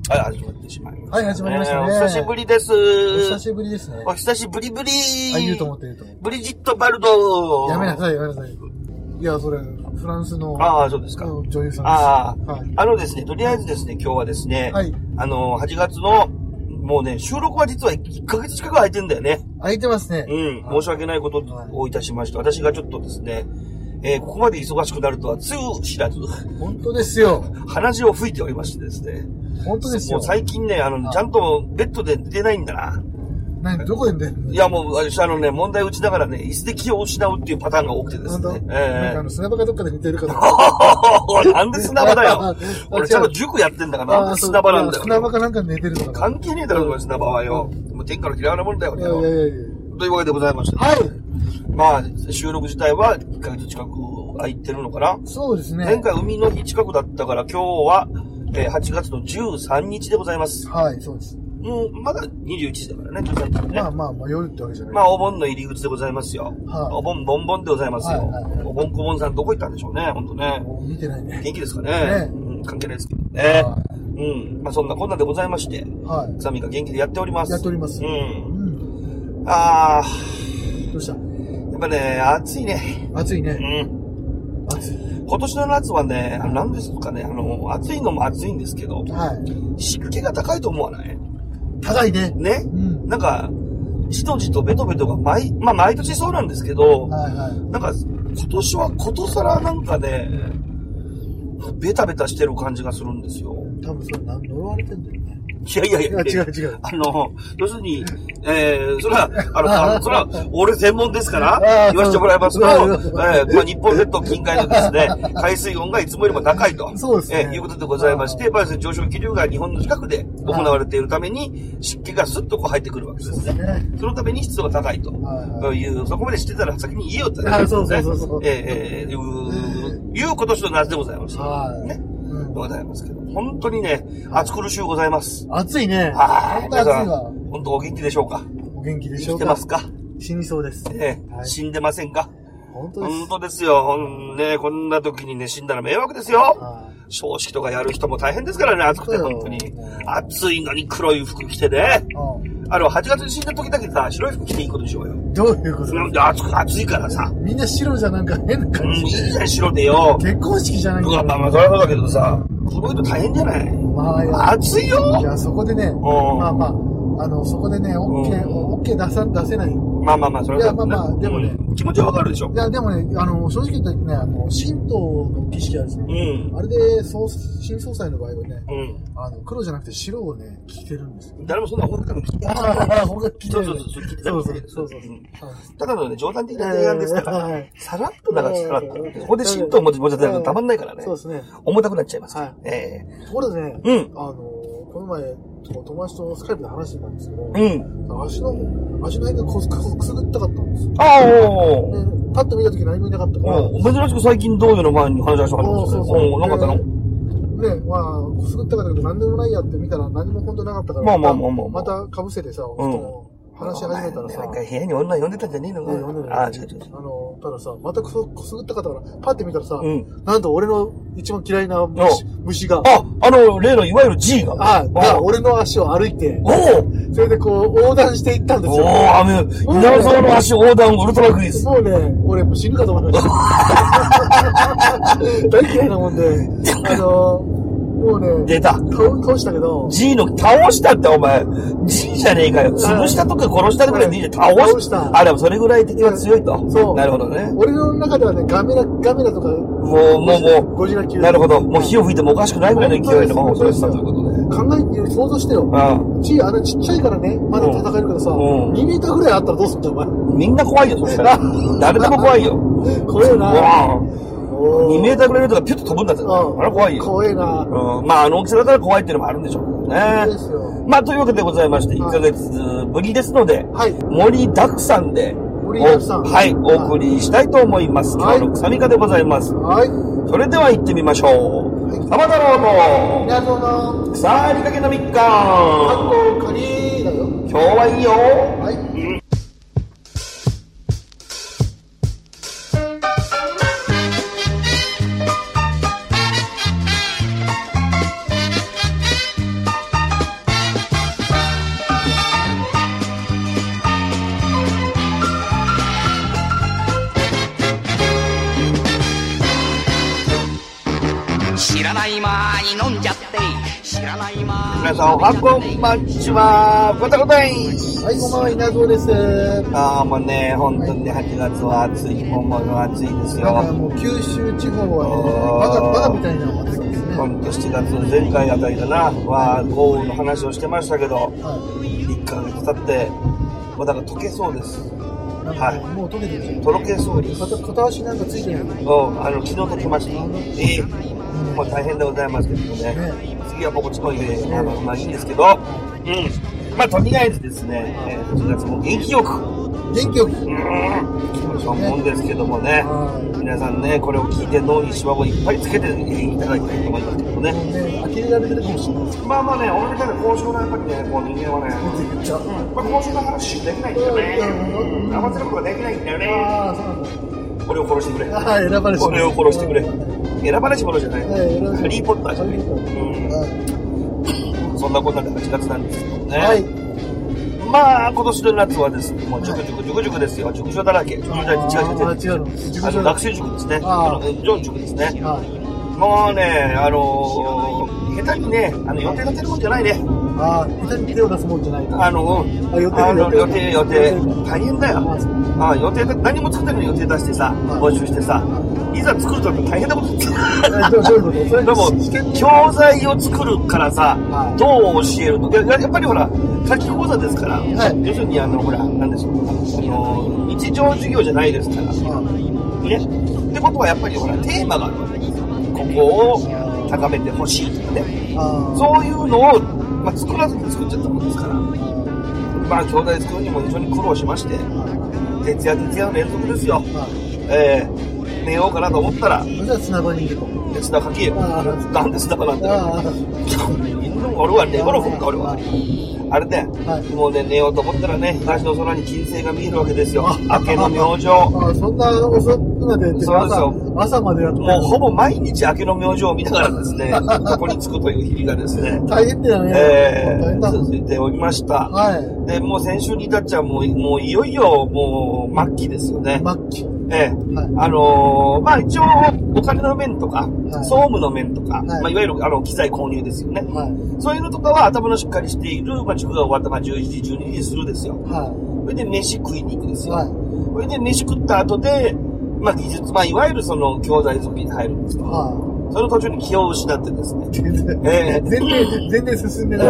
はい、始まってしまいました。 はい、始まりましたね。 お久しぶりです。 お久しぶりですね。 お久しぶりぶり。 言うと思って言うと思って。 ブリジット・バルド。 やめなさい、やめなさい。いや、それ、フランスの。 ああ、そうですか。 女優さんです。 ああ、はい。ですね、とりあえずですね、今日はですね、 はい。 8月の、もうね、収録は実は1ヶ月近く空いてんだよね。 空いてますね。 申し訳ないことをいたしました。私がちょっとですね、ここまで忙しくなるとはつゆ知らず。 本当ですよ。 鼻血を吹いておりましてですね。 本当ですよ。 もう最近ね、ちゃんとベッドで寝てないんだな。 何どこで寝てんの？ いやもう、問題打ちながらね、椅子で気を失うっていうパターンが多くてですね。 なんか砂場かどっかで寝てるかとか。 なんで砂場だよ。俺ちゃんと塾やってんだからなんで砂場なんだよ。 砂場かなんかで寝てるのかな。 関係ねえだろ、砂場はよ。もう天下の嫌いなもんだよ、俺よ。というわけでございまして。 はい。 まあ、収録自体は1ヶ月近く空いてるのかな。 そうですね。 前回海の日近くだったから今日は、8月の13日でございます。 はい、そうです。 もう、まだ21時だからね、13日ね。 まあ、夜ってわけじゃない。 まあ、お盆の入り口でございますよ。はい。お盆、ボンボンでございますよ。お盆小盆さんどこ行ったんでしょうね、ほんとね。 見てないね。 元気ですかね。関係ないですけどね。まあ、そんなこんなでございまして。はい。サミが元気でやっております。 やっております。 あどうした？ やっぱね、暑いね。 暑いね。暑い。 今年の夏はね、なんですかね、暑いのも暑いんですけど、はい。湿気が高いと思わない？ 高いね。 ね。なんか、じとじとベトベトが毎年そうなんですけど、はいはい。なんか、今年はことさらなんかね、ベタベタしてる感じがするんですよ。 多分それ呪われてんだよね。 いや。違う。要するに、それは、俺専門ですから、言わせてもらいますと、日本列島近海のですね、海水温がいつもよりも高いと、 そうですね。 いうことでございまして、やっぱり上昇気流が日本の近くで行われているために、湿気がスッとこう入ってくるわけですね。そのために湿度が高いという、そこまで知ってたら先に言えよってね。 そう。 いう今年の夏でございました。ね。ございますけど。本当にね、暑苦しゅうございます。 暑いね。 はい。皆さん、本当お元気でしょうか？ お元気でしょうか？ 生きてますか？ 死にそうです。 死んでませんか？ 本当です。 本当ですよ。ね、こんな時にね、死んだら迷惑ですよ。葬式とかやる人も大変ですからね、暑くて本当に。暑いのに黒い服着てね。8月に死んだ時だけさ、白い服着ていいことでしょうよ。 どういうこと？ 暑いからさ。 みんな白じゃなんか変な感じ。 いいじゃん、白でよ。 結婚式じゃないんだ。 まあ、それはそうだけどさ、黒いと大変じゃない？暑いよ。 いや、そこでね、そこでね、OK 出せない。 まあ、それは。 いや、でもね。 気持ちはわかるでしょ。 いや、でもね、正直言ってね、神道の儀式あるんですね。あれで、新総裁の場合はね、黒じゃなくて白をね、着てるんですよ。 誰もそんな本格的に。 本格的に。そう。 ただのね、冗談的な提案ですから、さらっと流してから、ここで神道を持ち出たらたまんないからね。 そうですね。 重たくなっちゃいます。 ところでね、この前、友達とスカイプで話してたんですけど、足の辺がくすぐったかったんですよ。パッと見たとき何もいなかったから。 珍しく最近どういうの前に話しましたか？なかったの？ ね、くすぐったかったけど何でもないやって見たら何も本当なかったから。また被せてさ、話し始めたらさ。 なんか部屋に女呼んでたんじゃねえの？違う。 たださ、またくすぐったかったから、パッて見たらさ、なんと俺の一番嫌いな虫が。 例のいわゆる G が。 俺の足を歩いて、それでこう横断していったんですよ。 稲造の足横断ウルトラクイズ。 もうね、俺もう死ぬかと思いました。大嫌いなもんで、もうね、 出た。 倒したけど。 G の倒したってお前、G じゃねえかよ。潰したとか殺したとかでいいじゃん。倒した。でもそれぐらい敵は強いと。そう。なるほどね。 俺の中ではね、ガメラとか。 もう。ゴジラ級。なるほど。もう火を吹いてもおかしくないぐらいの勢いの魔法それしたということで。 想像してよ。G、ちっちゃいからね、まだ戦えるけどさ、2メーターぐらいあったらどうすんだよ、お前。みんな怖いよ、そしたら。誰でも怖いよ。 怖えな。 2メーターぐらいのとかピュッと飛ぶんだって。あれ怖いよ。 怖いな。 大きさだから怖いっていうのもあるんでしょうけどね。そうですよ。というわけでございまして、1ヶ月ぶりですので、盛りだくさんで、お送りしたいと思います。今日の草みかでございます。それでは行ってみましょう。浜太郎の、草りかけの3日。今日はいいよ。 皆さんおはこんばんちは。ごたごたい。 はい、こんばんは、稲造です。 もうね、本当にね、8月は暑い。本物は暑いですよ。 もう九州地方はね、バカみたいな暑さですね。 本当7月、前回あたりだな、豪雨の話をしてましたけど、1ヶ月経って、もうだから溶けそうです。はい。 もう溶けてるんですよ。とろけそうです。 片足なんかついてるの？ 昨日溶けました。もう大変でございますけどね。次はこっちの家、まあいいんですけど、まあとりあえずですね、8月も元気よく。そう思うんですけどもね、皆さんね、これを聞いて脳にシワをいっぱいつけていただきたいと思いますけどね。 呆れられてるかもしれないです。 まあまあね、俺みたいな交渉のやっぱりね、こう人間はね、交渉の話できないんだよね。合わせることができないんだよね。俺を殺してくれ。 選ばれし俺を殺してくれ。選ばれし者じゃない。ハリーポッターじゃない。そんなこんなで8月なんですけどね。まあ、今年の夏はですね、もう塾ですよ。塾所だらけ。違う。学習塾ですね。塾ですね。もうね、下手にね、予定立てるもんじゃないね。 下手に手を出すもんじゃない。 予定。大変だよ。予定、何も作ってない予定出してさ、募集してさ、いざ作ると大変なことでも、教材を作るからさ、どう教えるの？やっぱりほら、夏季講座ですから、要するにほら、なんでしょう、日常授業じゃないですから、ね。ってことはやっぱりほら、テーマがあるわけです。ここを高めてほしいとかね。そういうのを、作らずに作っちゃったもんですから、教材作るにも非常に苦労しまして、徹夜の連続ですよ。寝ようかなと思ったら、 砂場にいると。 砂かけよ。なんで砂場なんだよ。俺は寝頃か、俺は。あれね、もうね、寝ようと思ったらね、東の空に金星が見えるわけですよ。明けの明星。 そんな遅くまでやって朝までやってもうほぼ毎日明けの明星を見ながらですね、ここに着くという日々がですね、 大変だよね。 続いておりました。で、もう先週に至っちゃもういよいよもう末期ですよね。 末期。 一応、お金の面とか、総務の面とか、いわゆる機材購入ですよね。そういうのとかは頭のしっかりしている、塾が終わった11時、12時するですよ。それで飯食いに行くですよ。それで飯食った後で、技術、いわゆるその教材作りに入るんですよ。その途中に気を失ってですね。 全然進んでない。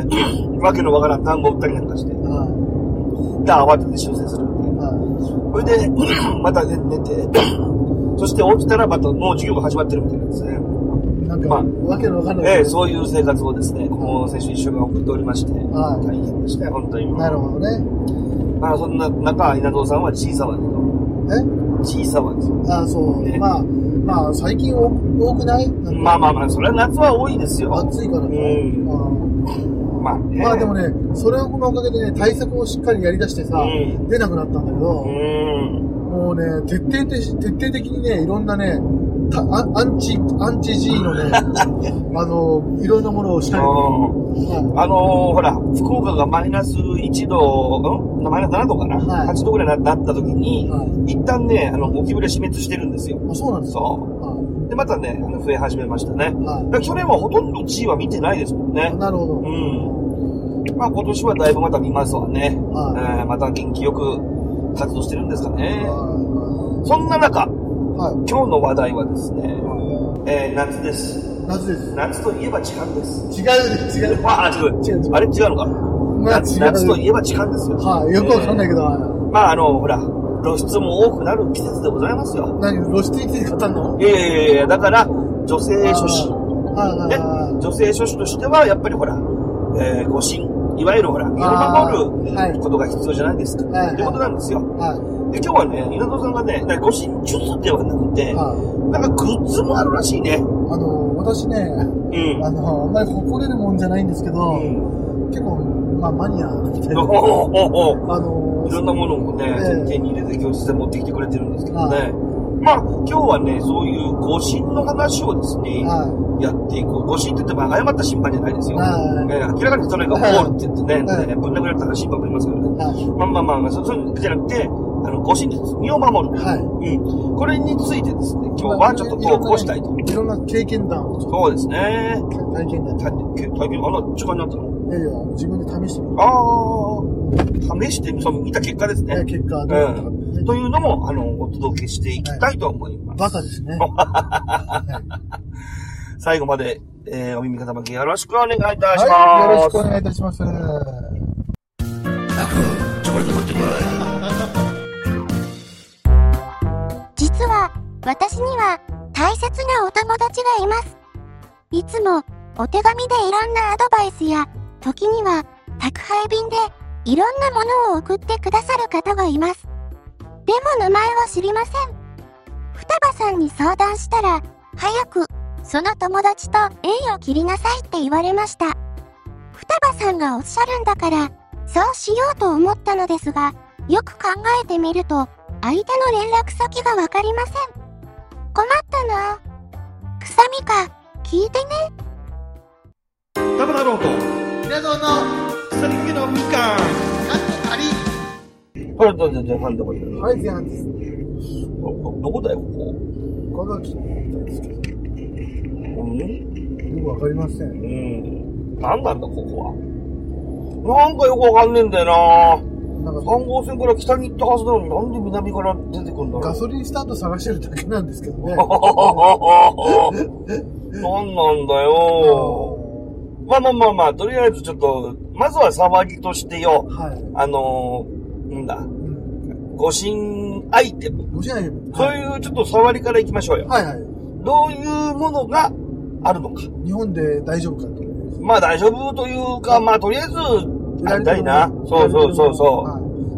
わけのわからん単語を打ったりなんかして。で、慌てて修正する。それで、また寝て、そして起きたらまたもう授業が始まってるみたいなんですね。 わけのわかんない。 そういう生活をですね、この先週1週間送っておりまして、大変でしたよ、本当に。 なるほどね。 そんな中、稲造さんは小さわけど。小さわですよ。 そう。最近多くない？ それは夏は多いですよ。 暑いからね。でもね、それのおかげでね、対策をしっかりやり出してさ、出なくなったんだけど、もうね、徹底的にね、いろんなね、アンチ G のね、いろんなものをしたり。 ほら、福岡がマイナス1度、マイナス7度かな、8度ぐらいになった時に、一旦ね、ゴキブリ死滅してるんですよ。 そうなんですか。 で、またね、増え始めましたね。去年はほとんど G は見てないですもんね。 なるほど。 今年はだいぶまた見ますわね。また元気よく活動してるんですかね。そんな中、今日の話題はですね、夏です。夏といえば痴漢です。 違う。 あれ違うのか。夏といえば痴漢ですよ。 よくわかんないけど。 ほら、露出も多くなる季節でございますよ。 露出について語るの？ いや、だから、女性諸子。女性諸子としては、やっぱりほら、護身。いわゆるほら、身を守ることが必要じゃないですか。ということなんですよ。で、今日はね、稲造さんがね、護身術ではなくて、なんかグッズもあるらしいね。 私ね、あんまり誇れるもんじゃないんですけど、結構、マニアみたいな。 いろんなものをね、手に入れて教室で持ってきてくれてるんですけどね。今日はね、そういう護身の話をですね、やっていこう。護身って言っても誤った審判じゃないですよ。明らかにそれがボールって言ってね、ぶん殴られたら審判もいますからね。そうじゃなくて、 護身術、身を守る。はい。うん。これについてですね、今日はちょっと投稿したいと。 いろんな経験談を。 そうですね。 体験談。 時間になったの？ いやいや、自分で試してみる。 試して見た結果ですね。 結果というのも、お届けしていきたいと思います。 バカですね。 最後まで、お耳傾きよろしくお願いいたします。 はい、よろしくお願いいたします。 実は、私には大切なお友達がいます。いつもお手紙でいろんなアドバイスや、時には宅配便でいろんなものを送ってくださる方がいます。でも名前は知りません。双葉さんに相談したら、早くその友達と縁を切りなさいって言われました。双葉さんがおっしゃるんだから、そうしようと思ったのですが、よく考えてみると、相手の連絡先がわかりません。困ったな。臭みか、聞いてね。 ダブだろうと。 皆さんの腐り気のみかん。 なんとあり。 これどこではい、前半です。 どこだよ、ここ。 ここが聞いたんですけど。よくわかりません。 なんなんだ、ここは。なんかよくわかんねえんだよな。3号線から北に行ったはずなのになんで南から出てくるんだろう。 ガソリンスタンド探してるだけなんですけどね。 なんなんだよ。まあ、とりあえずちょっと、まずは騒ぎとしてよ。はい。なんだ。護身アイテム。 護身アイテム。 そういうちょっと触りからいきましょうよ。はいはい。どういうものがあるのか。 日本で大丈夫かと。 まあ大丈夫というか、まあとりあえず、やりたいな。そう。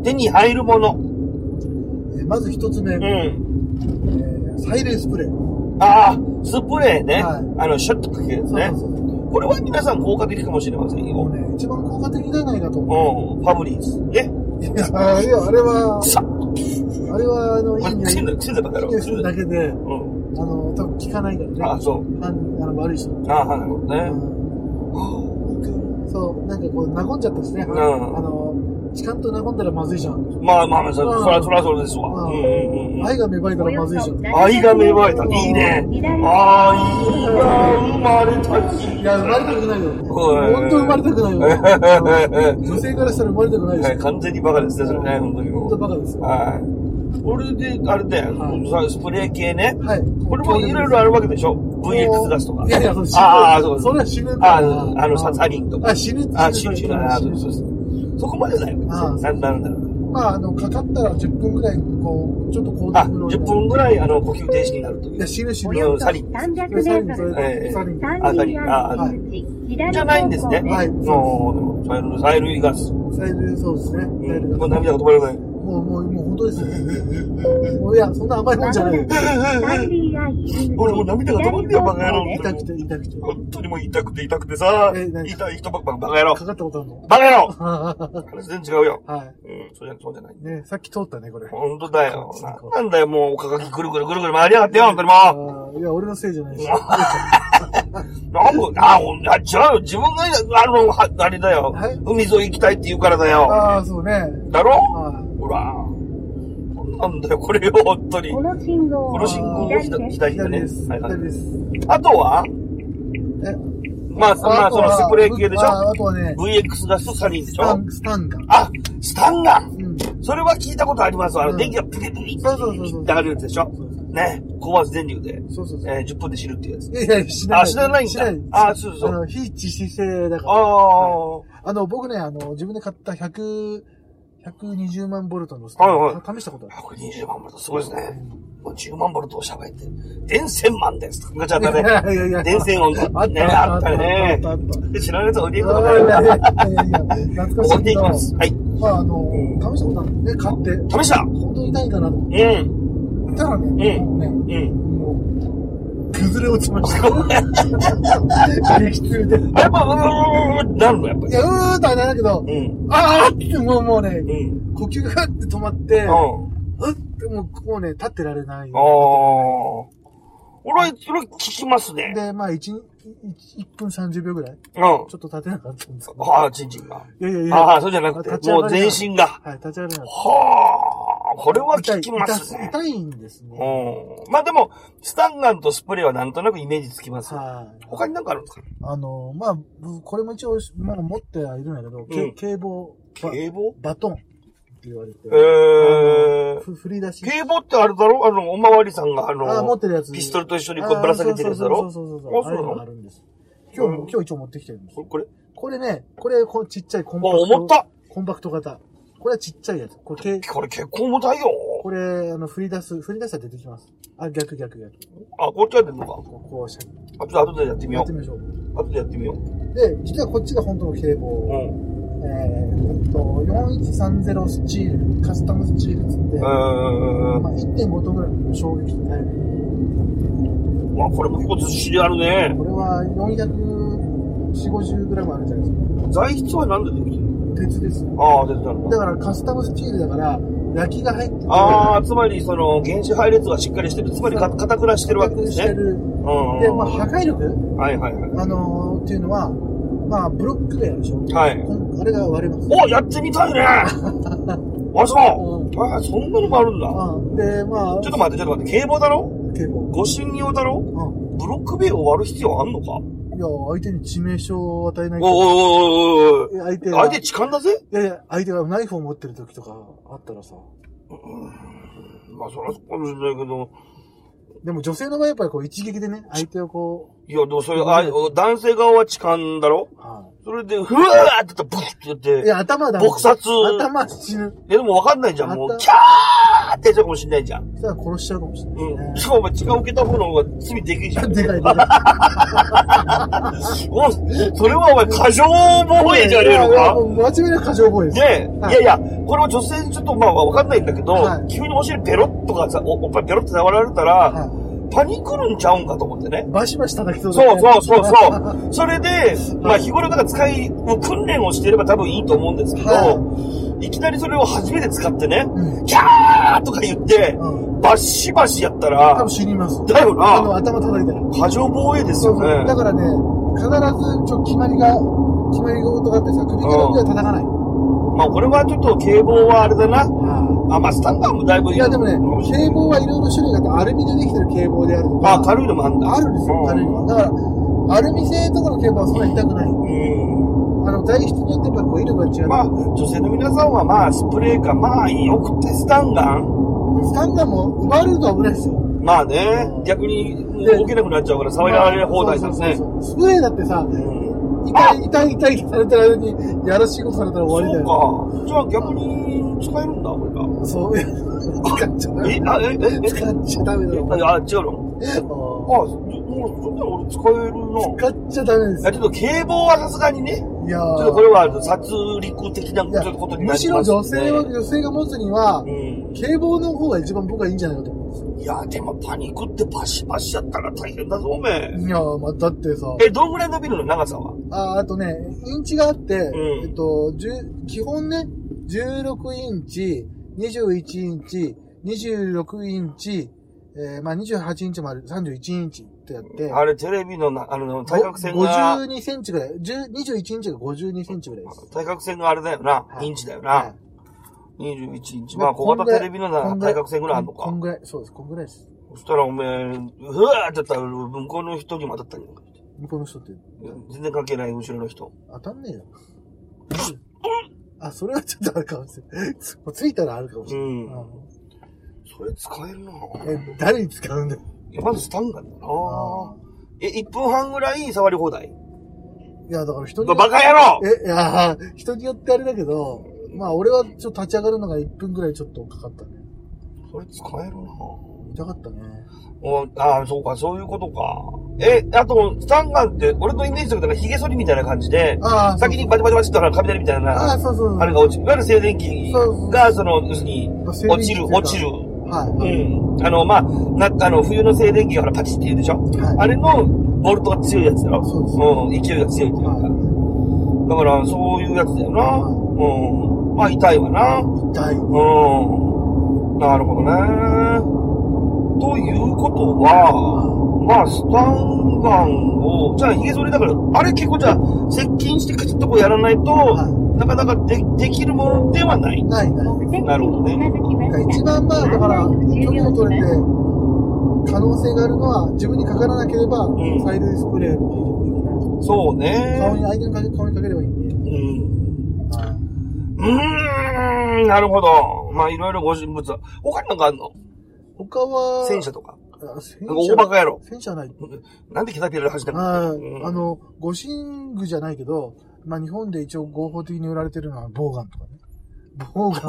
手に入るもの。 まず一つ目。サイレンスプレー。 スプレーね。シュッとかけるやつね。これは皆さん効果的かもしれませんよ。 一番効果的じゃないかと思う。ファブリーズ。ね。 いや、あれは、いいね。 癖でばかろ。 癖だけで、多分効かないからね。 そう。 悪い人。 なるほどね。 そう、なんかこう、和んじゃったですね。ちゃんと和んだらまずいじゃん。 まあ、そらそれですわ。 愛が芽生えたらまずいじゃん。 愛が芽生えた。いいね。愛が生まれた日。 いや、生まれたくないよ。本当生まれたくないよ。女性からしたら生まれたくないですよ。 完全にバカですね、それね、本当に。 本当バカですよ。 これで、あれだよ、スプレー系ね。はい。これもいろいろあるわけでしょ？ VX ガスとか。 いやいや、そう、それは死ぬ。 サリンとか。 死ぬ。 そこまでだよ。なんだろう。 まあ、かかったら10分ぐらい、こう、ちょっとこう。 10分ぐらい、呼吸停止になるという。 いや、死ぬ。 サリン。 サリン。 じゃないんですね。はい。催涙ガス。 そうですね。 もう涙が止まらない。 もう本当ですよ。いや、そんな甘いもんじゃないよ。 俺もう涙が止まってよ、バカ野郎。 痛くて。 本当にもう痛くてさ。痛い人バカ野郎。 かかったことあるの？ バカ野郎話全然違うよ。はい。そうじゃない。 ね、さっき通ったね、これ。 本当だよ。なんだよ、もう、おかかきぐるぐる回りやがってよ、本当にもう。いや、俺のせいじゃないし。 じゃあ、自分が、あれだよ。海沿い行きたいって言うからだよ。 そうね。 だろ？ほら。なんだよ、これよ、本当に。この信号を左です。あとはまあ、そのスプレー系でしょ？ あとはね。 VX ガスとサリンでしょ？ スタンガン。 スタンガン！それは聞いたことあります。電気がプリプリって上がるやつでしょ？ね。高圧電流で。10分で死ぬっていうやつ。 いや、死なないんだ。そう。 非致死性だから。僕ね、自分で買った120万ボルトのスタン試したことある。 120万ボルトすごいですね。もう10万ボルトを喋って。電線マンです。ガチャだね。電線音だ。ね、あったね。知らないやつ置いていくことだよ。 懐かしい。 置いていきます。はい。 まあ、試したことあるね、買って。 試した本当に痛いかなと思って。たらね、もう、崩れ落ちました。激痛で。 やっぱ、なるのやっぱり。 いや、とはならないけど、ってもうね、呼吸がって止まって、もうね、立ってられない。 俺、それ聞きますね。 で、まあ、1分30秒ぐらい。ちょっと立てなかったんですけど。 チンチンが。 いや。 そうじゃなくて、もう全身が。 はい、立ち上がれなかった。 これは効きますね。 痛いんですね。 まあでも、スタンガンとスプレーはなんとなくイメージつきます。他に何かあるんですか？ まあ、これも一応、まだ持ってはいるんだけど、警棒。 警棒？ バトンって言われて。振り出し。 警棒ってあれだろ？おまわりさんが持ってるやつ。 ピストルと一緒にこうぶら下げてるやつだろ？ そう。あれがあるんです。今日一応持ってきてるんです。これね、ちっちゃいコンパクト。 重った！ コンパクト型。これはちっちゃいやつ。これ結構重たいよ。 これ、振り出したら出てきます。逆。 こっちは出るのか。 こう後でやってみよう。 やってみましょう。 後でやってみよう。 で、実はこっちが本当の警棒。4130スチール、カスタムスチールつって、1.5 トンぐらいの衝撃に耐える。 これも結構ずっしりあるね。 これは440、50グラムあるじゃないですか。 材質は何でできてる？ 鉄です。 鉄なんだ。 だからカスタムスチールだから、焼きが入ってる。 つまり原子配列がしっかりしてる。つまり硬くなしてるわけですね。で、 破壊力っていうのは、ブロック塀あるでしょ。あれが割れます。 やってみたいね。そう。そんなのもあるんだ。 で、 ちょっと待って。警棒だろ？ 警棒。 護身用だろ？ブロック塀を割る必要あんのか？ いや、相手に致命傷を与えないと。相手痴漢だぜ？ いや、相手がナイフを持ってる時とかあったらさ。 そりゃそうかもしれないけど。 でも女性の場合やっぱり一撃でね、相手をいや、でもそれ、男性側は痴漢だろ？それで、ふわーって言ったら、ブッって言って。 いや、頭撲殺。 頭死ぬ。 でもわかんないじゃん。もう、キャーってやっちゃうかもしれないじゃん。 そしたら殺しちゃうかもしれない。 しかもお前、痴漢受けた方の方が罪でかいじゃん。 でかい。 それはお前、過剰防衛じゃねえのか？ 間違いなく過剰防衛です。 ねえ。いや、これは女性にちょっとわかんないんだけど、急にお尻ペロッとかさ、おっぱいペロッと触られたら、パニクるんちゃうんかと思ってね。 バシバシ叩きそうだね。そう。それで、日頃から訓練をしていれば多分いいと思うんですけど、いきなりそれを初めて使ってね、キャーとか言って、バシバシやったら、 多分死にます。 だよな。 頭叩いたら。 過剰防衛ですよね。 だからね、必ず決まり事があってさ、首から上は叩かない。 これはちょっと警棒はあれだな。スタンガンもだいぶいい。 いや、でもね、警棒はいろいろ種類があって、アルミでできてる警棒であるとか。 軽いのもあるんだ。 あるんですよ、軽いのは。だから、アルミ製とかの警棒はそんなに痛くない。材質によってやっぱ威力が違う。 女性の皆さんはスプレーか、よくてスタンガンも奪われると危ないですよ。 逆に動けなくなっちゃうから触られ放題ですね。 スプレーだってさ、痛いされてる間に、やらしいことされたら終わりだよ。 そうか。じゃあ逆に使えるんだ、これが。 そう。使っちゃダメ。使っちゃダメだろ。 違うの？俺使えるな。 使っちゃダメです。 ちょっと警棒はさすがにね。 いやちょっとこれは殺戮的なことになりますね。 むしろ女性が持つには、警棒の方が一番僕はいいんじゃないかと思うんですよ。 いや、でもパニックってバシバシやったら大変だぞ、おめえ。 いや、だってさ。 どんぐらい伸びるの、長さは？ あとね、インチがあって、基本ね、16インチ、21インチ、26インチ、28インチもある、31インチってやって。 あれ、テレビの、対角線が。 52センチぐらい。21インチが52センチぐらいです。 対角線があれだよな。インチだよな。21インチ。小型テレビの対角線ぐらいあるのか。 こんぐらい、そうです、こんぐらいです。 そしたらおめえ、ふわーってやったら向こうの人にも当たったんやんか。 向こうの人って。 全然関係ない後ろの人。 当たんねえよ。それはちょっとあるかもしれない。ついたらあるかもしれない。 それ使えるな。 誰に使うんだよ。 まずスタンガンだな。1分半ぐらい触り放題？ いや、だから人に。 バカ野郎！ 人によってあれだけど、俺はちょっと立ち上がるのが1分ぐらいちょっとかかったね。 それ使えるな。 痛かったね。 そうか、そういうことか。あと、スタンガンって、俺のイメージだと髭剃りみたいな感じで、先にバチバチバチっと雷みたいな、あれが落ちる。いわゆる静電気が、要するに、落ちる。冬の静電気がパチって言うでしょ？あれの、ボルトが強いやつだろ？勢いが強いというか。だから、そういうやつだよな。痛いわな。 痛い。 なるほどね。 ということは、まあ、スタンガンを、じゃあ、髭剃りだから、あれ結構じゃあ、接近してカチッとこうやらないと、なかなかできるものではない。 ない。なるほどね。 一番まあ、だから、距離を取れて、可能性があるのは、自分にかからなければ、催涙スプレーの方がいいかな。 そうね。 相手の顔にかければいいんで。 なるほど。まあ、いろいろご神仏は。他になんかあるの？ 他は、 戦車とか。大バカ野郎。 戦車ない。 なんでキャタピラで走ってんの？ 護身具じゃないけど、まあ日本で一応合法的に売られてるのはボウガンとかね。ボウガン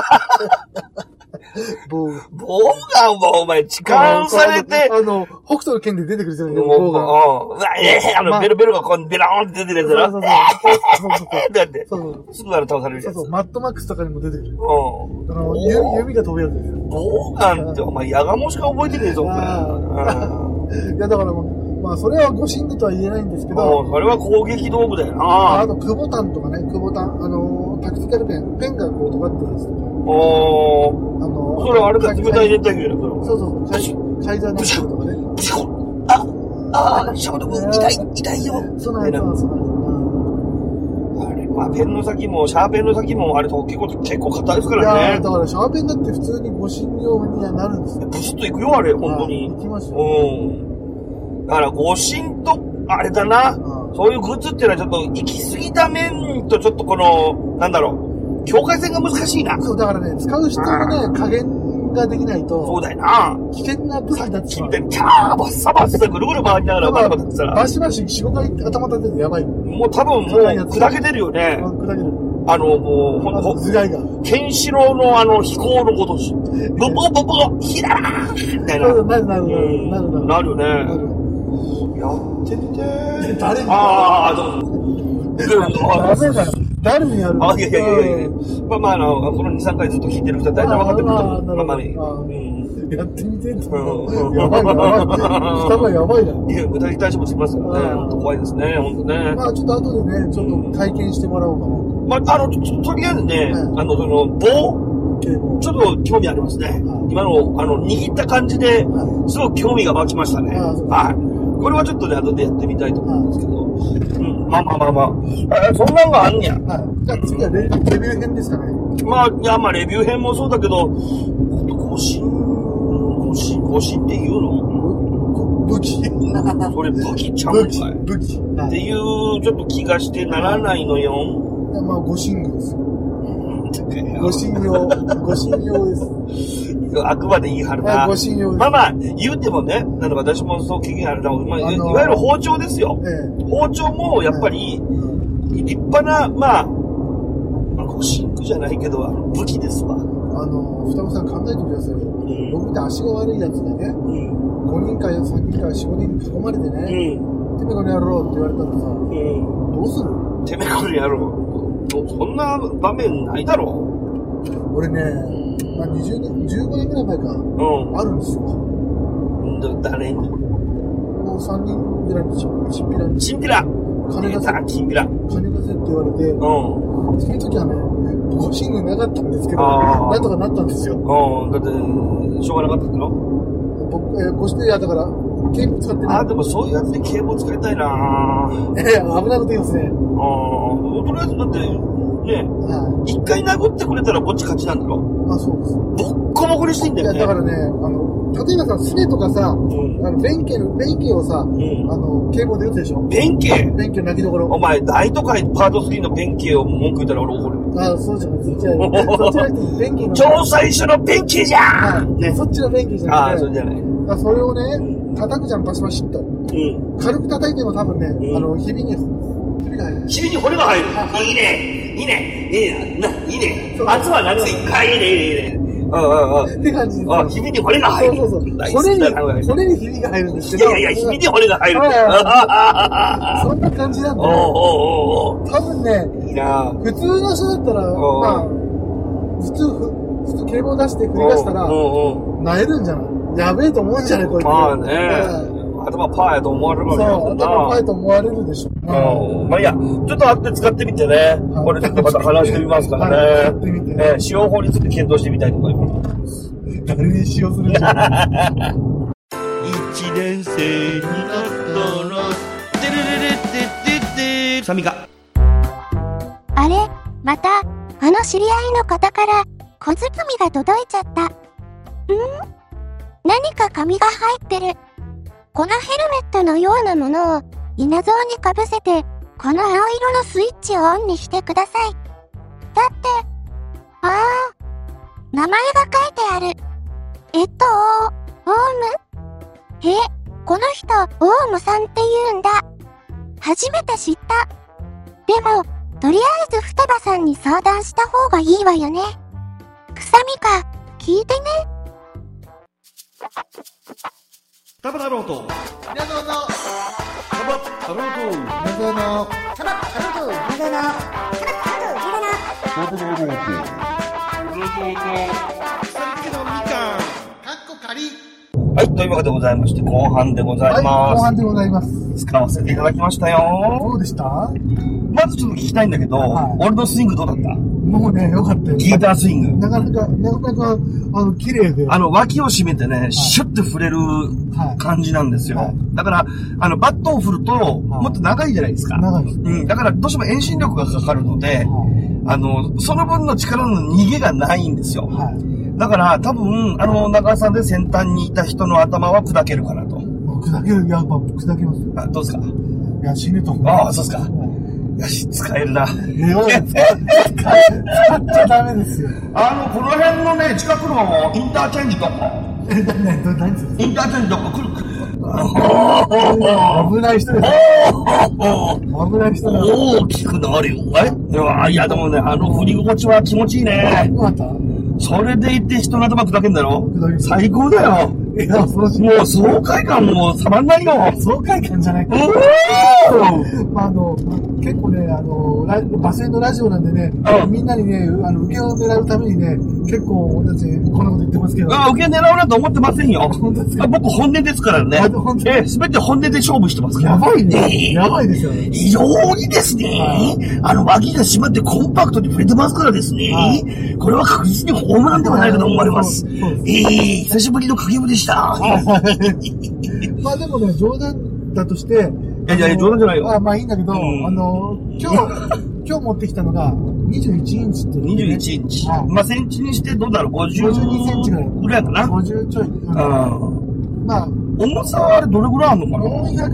はお前痴漢されて。 北斗の剣で出てくるじゃないですか、ボウガン。 ベルがこう、ベローンって出てるやつだろ。だって、すぐ倒されるやつ。 マッドマックスとかにも出てくる。 弓が飛ぶやつですよ。 ボウガンって、お前、ヤガモしか覚えてねえぞ、お前。 いや、だからまあ、それは護身具とは言えないんですけど。 それは攻撃道具だよな。 クボタンとかね、タクティカルペンがこう尖ってるやつとか。 それはあれだ、冷たい熱帯魚やろ。 そう。カイザーナックルとかね。 消毒、痛いよ。 そうなんです。 あれ、まあ、ペンの先も、シャーペンの先も、あれと結構硬いですからね。 いやだからシャーペンだって普通に護身用にはなるんですよ。 ブスッといくよ、あれ、本当に。 いきますよ。 だから、護身と、あれだな。そういうグッズっていうのはちょっと、行き過ぎた面とちょっとこの、なんだろう、境界線が難しいな。 そう、だからね、使う人のね、加減ができないと。 そうだよな。 危険な武器だってさ。 キャーバッサバッサぐるぐる回りながらバタバタってさ。 バシバシ4、5回頭立ててやばい。 もう多分もう砕けてるよね。 砕けてる。 もう、ほんと、 頭蓋が。 ケンシロウの飛行のごとし。ブボボボヒラーみたいな。 なるよね。やってみてー。 誰に誰にやるの？いや。まあ、この2、3回ずっと聞いてる人は大体分かってくると思う。まあね。 やってみてって。やばいな。下がやばいな。 いや、具体的対処もつきますからね。本当怖いですね。本当ね。 まあ、ちょっと後でね、ちょっと体験してもらおうかな。 まあ、とりあえずね、棒ちょっと興味ありますね。今の、握った感じで、すごく興味が湧きましたね。はい。これはちょっとね、後でやってみたいと思うんですけど。まあ。そんなんがあんにゃ。 じゃあ次はレビュー編ですかね。 まあ、レビュー編もそうだけど、護身って言うの？ 武器。 それ武器ちゃうんかい。 武器。 っていう、ちょっと気がしてならないのよ。 まあ、護身具ですよ。護身用です。 あくまで言い張るな。 護身用です。 まあ、言うてもね、私もそう経験あるな。いわゆる包丁ですよ。包丁も、やっぱり、立派な、まあ、護身具じゃないけど、武器ですわ。 双子さん考えてくださいよ。僕みたい足が悪いやつがね、5人か3人か4、5人に囲まれてね、てめえこの野郎って言われたらさ、どうする？ てめえこの野郎。そんな場面ないだろう。 俺ね、まあ、15年ぐらい前か、あるんですよ。 誰に？ もう3人ぐらいのチンピラに。 チンピラ！ 金出せって言われて、その時はね、護身具なかったんですけど、なんとかなったんですよ。 だって、しょうがなかったんだろ？ ご指定やだから、警棒使ってない。 でもそういうやつで警棒使いたいな危ないこと言いますね。 とりあえずだって、ね、一回殴ってくれたらこっち勝ちなんだろ？ そうです。 ボッコボコにしてんだよね。 だからね、例えばさ、スネとかさ、弁慶をさ、警棒で打つでしょ？ 弁慶泣きどころ。 お前、大都会パート3の弁慶を文句言ったら俺怒る。 そうじゃない、そっちじゃない。そっちじゃなくて、弁慶の。 超最初の弁慶じゃん！ ね、そっちの弁慶じゃない。 そうじゃない。 それをね、叩くじゃん、バシバシっと。軽く叩いても多分ね、ひびに骨が入る。いいね。夏は夏1回いいね。 って感じです。 ひびに骨が入る。 そう。骨にひびが入るんですけど。 いや、ひびに骨が入る。 そんな感じなんで。多分ね、普通の人だったら、まあ、普通警棒出して振り出したら、萎えるんじゃない？やべえと思うんじゃないこいつ。 まあね。頭パーやと思われるわけだもんな。 頭パーやと思われるでしょ。 まあいいや、ちょっと後で使ってみてね。これちょっとまた話してみますからね。塩法について検討してみたいと思います。 誰に使用するんじゃない一年生になったら、てれれれってってって、サミカ。 あれ、また、あの知り合いの方から、小包が届いちゃった。何か紙が入ってる。このヘルメットのようなものを、稲造にかぶせて、この青色のスイッチをオンにしてください。だって、名前が書いてある。オウム？この人、オウムさんって言うんだ。初めて知った。でも、とりあえず双葉さんに相談した方がいいわよね。くさみか、聞いてね。 タバタロート。 皆さんの、 タバタロート。 皆さんの、 タバタロート。皆さんの、タバタロート。 タバタロート。さっきのみかん。 かっこ仮。 はい、というわけでございまして、後半でございます。 はい、後半でございます。 使わせていただきましたよ。 どうでした？ まずちょっと聞きたいんだけど、俺のスイングどうだった？ もうね、よかったよ。 ギタースイング。 なかなか、綺麗で。 脇を締めてね、シュッて振れる感じなんですよ。だから、バットを振ると、もっと長いじゃないですか。 長いです。 だから、どうしても遠心力がかかるので、その分の力の逃げがないんですよ。だから、多分、長さで先端にいた人の頭は砕けるかなと。 砕ける、いや、砕けますよ。 どうですか？ いや、死ぬと思う。 ああ、そうですか。よし、使えるな。使っちゃダメですよ。 この辺のね、近くのインターチェンジどこ？ 何ですか？ インターチェンジどこ？来る？ 危ない人です。危ない人だ。 大きくなるよ。いや、でもね、振り心地は気持ちいいね。 よかった？それでいて人の頭砕けんだろ？最高だよ。 いや、もう爽快感もたまんないよ。 爽快感じゃないか。結構ね、バスへのラジオなんでね、みんなにね、受けを狙うためにね、結構俺たちこんなこと言ってますけど。 受け狙うなと思ってませんよ。僕本音ですからね。すべて本音で勝負してますから。 やばいね。やばいですよね。 非常にですね、脇が締まってコンパクトに触れてますからですね、これは確実にホームランではないかと思われます。久しぶりの影武でした。 まあでもね、冗談だとして、 いや、冗談じゃないよ。 まあいいんだけど、今日持ってきたのが21インチって、 21インチ。まあセンチにしてどうだろう、 52センチぐらいかな。 50ちょい。まあ、 重さはあれどれぐらいあるのかな？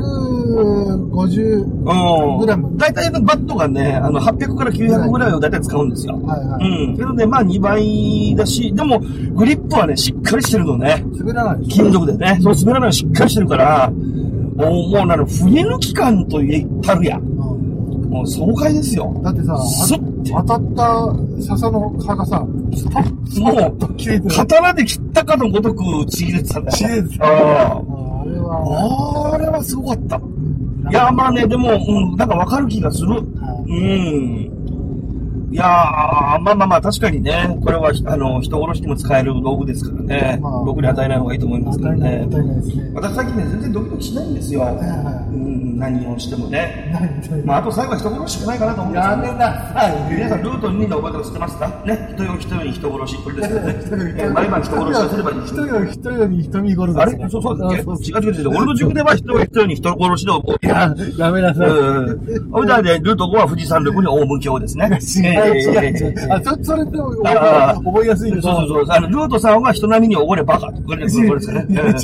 450グラム。 だいたいバットがね、800から900ぐらいをだいたい使うんですよ。けどね、まあ2倍だし、でも、グリップはね、しっかりしてるのね。 滑らない。 金属でね。そう滑らないのしっかりしてるから、もう振り抜き感と言ったるや。もう爽快ですよ。 だってさ、当たった笹の葉がさ、もう、刀で切ったかのごとくちぎれてたんだよ。 ちぎれてた。 あれはすごかった。いや、まあね、でも、なんかわかる気がする。いやー、まあ、確かにね、これは、人殺しにも使える道具ですからね。僕に与えない方がいいと思いますけどね。私最近ね、全然ドキドキしないんですよ。何をしてもね。まあ、あと最後は人殺ししかないかなと思うんですよ。 やめなさい。 皆さん、ルート2で覚えたの知ってますかね。人よ人より人殺し。これですよね。毎晩人殺しをすればいい。 人よ人より瞳殺し。 あれそうだっけ？違う。俺の塾では人よ人より人殺しで覚えてる。 やめなさい。 おいだで、ルート5は富士山麓に大向橋ですね。 違う。それでも覚えやすいけど。 そう。ルート3は人並みにおごれバカ。これですよね。 違う。 違うん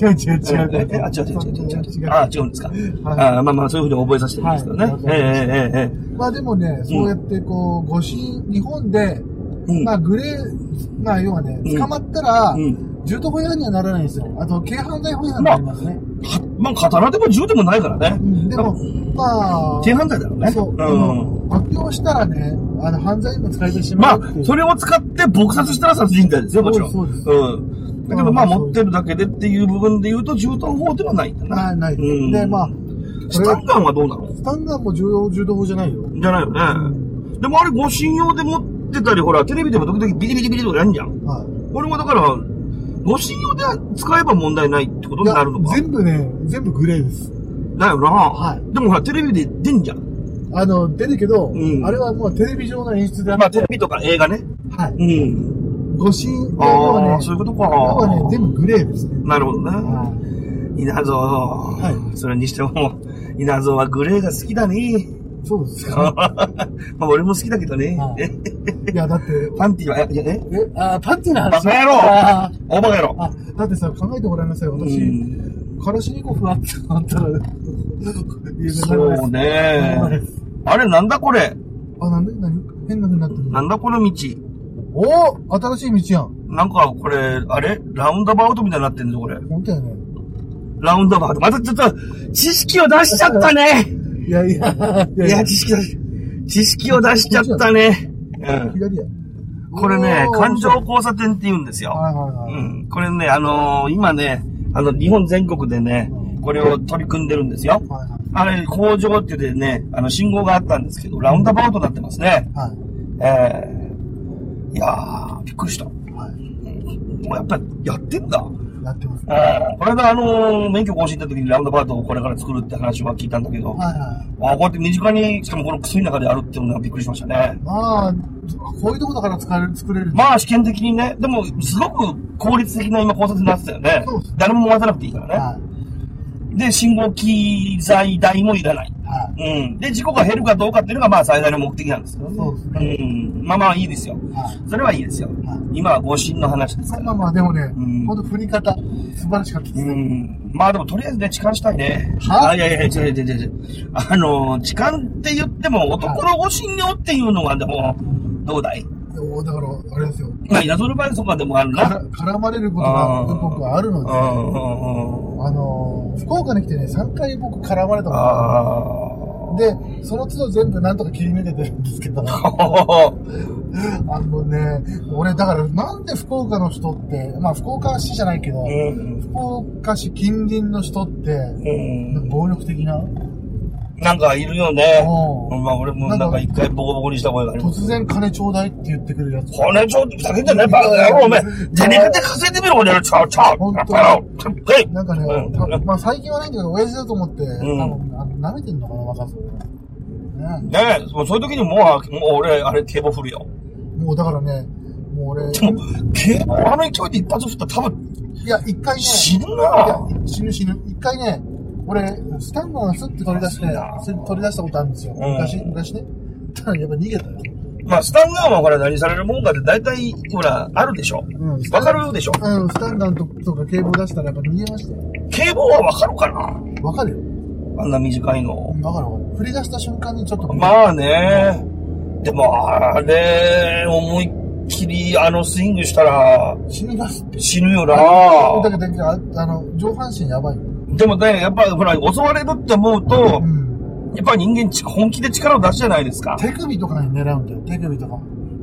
ですか。まあ、そういうふうに覚えさせてるんですけどね。 まあでもね、そうやってこう、日本で、まあグレー、まあ要はね、捕まったら、銃刀法違反にはならないんですよ。あと、軽犯罪法違反になりますね。 まあ、刀でも銃でもないからね。 でも、まあ、 軽犯罪だろうね。 そう。悪用したらね、犯罪にも使えてしまう。 まあ、それを使って撲殺したら殺人罪ですよ、もちろん。 そうです。 だけど、まあ、持ってるだけでっていう部分で言うと、銃刀法ではないんだな。 ない。で、まあ、 スタンガンはどうなの？ スタンガンも銃刀法じゃないよ。 じゃないよね。でもあれ、護身用で持ってたり、ほら、テレビでも時々ビリビリとかやんじゃん。これもだから、護身用で使えば問題ないってことになるのか？ 全部グレーです。 だよな。でもほら、テレビで出んじゃん。 出るけど、あれはもうテレビ上の演出でまあ、テレビとか映画ね。 はい。 護身。 ああ、そういうことか。 要はね、全部グレーですね。 なるほどね。稲造。はい。それにしても、稲造はグレーが好きだね。 そうですか。 まあ俺も好きだけどね。 いや、だって。 パンティは、 パンティの話。 バカ野郎大バカ野郎。 だってさ、考えてごらんなさい。私、カラシニコフあったら、 そうね。あれなんだこれ。 なんで変な風になってる。 なんだこの道。 新しい道やん。 なんかこれ、あれラウンドバウトみたいになってんぞ、これ。 本当やね。 ラウンドバウト。またちょっと、知識を出しちゃったね。 いや、 知識を出しちゃったね。 左や。 これね、環状交差点って言うんですよ。これね、今ね、日本全国でね、これを取り組んでるんですよ。あれ、工場って言ってね、信号があったんですけど、ラウンドバウトになってますね。いやー、びっくりした。もうやっぱりやってんだ。 やってます。 これが免許更新した時にラウンドバウトをこれから作るって話は聞いたんだけど、こうやって身近に、しかもこの薬の中であるっていうのはびっくりしましたね。 こういうとこだから作れる。 まあ試験的にね、でもすごく効率的な今考察になってたよね。誰も待たなくていいからね。で、信号機材代もいらない。で、事故が減るかどうかっていうのがまあ最大の目的なんですけどね。まあまあいいですよ。それはいいですよ。今は誤信の話ですから。 まあでもね、ほんと振り方、素晴らしかったです。 まあでもとりあえずね、痴漢したいね。いや、違う。痴漢って言っても男の誤信用っていうのがでも、どうだい？ だから、あれですよ。 まあ、稲造の場合そこはでもあるな。 絡まれることが僕はあるので、福岡に来てね、3回僕絡まれたことで、その都度全部なんとか切り抜けてるんですけど、俺、だからなんで福岡の人って、まあ福岡市じゃないけど、福岡市近隣の人って、暴力的ななんかいるよね。まあ俺もなんか一回ボコボコにした声がある。 突然金ちょうだいって言ってくるやつ。 金ちょうだいって叫んでね、バカ野郎、お前。でねで稼いでみろ、俺ら、ちゃう。 ほんと。なんかね、まあ最近はないんだけど、親父だと思って、舐めてんのかな、若そうねえ、そういう時にもう俺、あれ、警棒振るよ。 もうだからね、もう俺。 でも、警棒勢いで一発振ったら多分。 いや、一回ね。 死ぬな。 死ぬ。一回ね、俺、スタンガンをスッて取り出したことあるんですよ。昔ね。ただやっぱ逃げたよ。 まあ、スタンガンはほら何されるもんかって大体、ほら、あるでしょ。わかるでしょ。 スタンガンとか警棒出したらやっぱ逃げましたよ。 警棒はわかるかな？ わかるよ。 あんな短いの。 わかる。振り出した瞬間にちょっと。 まあね。でも、あれ、思いっきりスイングしたら、 死にますって。 死ぬよな。 だけど、上半身やばい。 でもね、やっぱりほら、襲われるって思うと、やっぱり人間本気で力を出すじゃないですか。 手首とかに狙うんだよ、手首とか。